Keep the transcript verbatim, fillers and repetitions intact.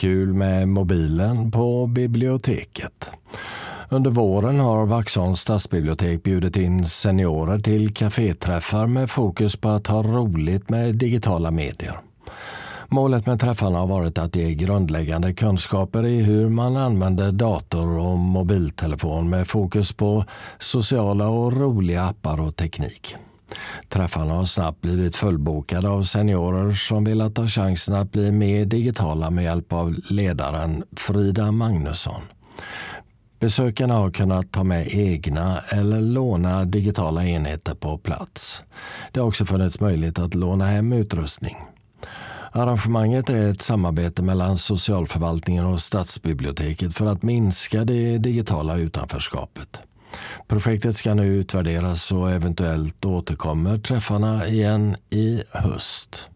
kul med mobilen på biblioteket. Under våren har Vaxholms stadsbibliotek bjudit in seniorer till kaféträffar med fokus på att ha roligt med digitala medier. Målet med träffarna har varit att ge grundläggande kunskaper i hur man använder dator och mobiltelefon med fokus på sociala och roliga appar och teknik. Träffarna har snabbt blivit fullbokade av seniorer som vill ta chansen att bli mer digitala med hjälp av ledaren Frida Magnusson. Besökarna har kunnat ta med egna eller låna digitala enheter på plats. Det har också funnits möjlighet att låna hem utrustning. Arrangemanget är ett samarbete mellan socialförvaltningen och stadsbiblioteket för att minska det digitala utanförskapet. Projektet ska nu utvärderas och eventuellt återkommer träffarna igen i höst.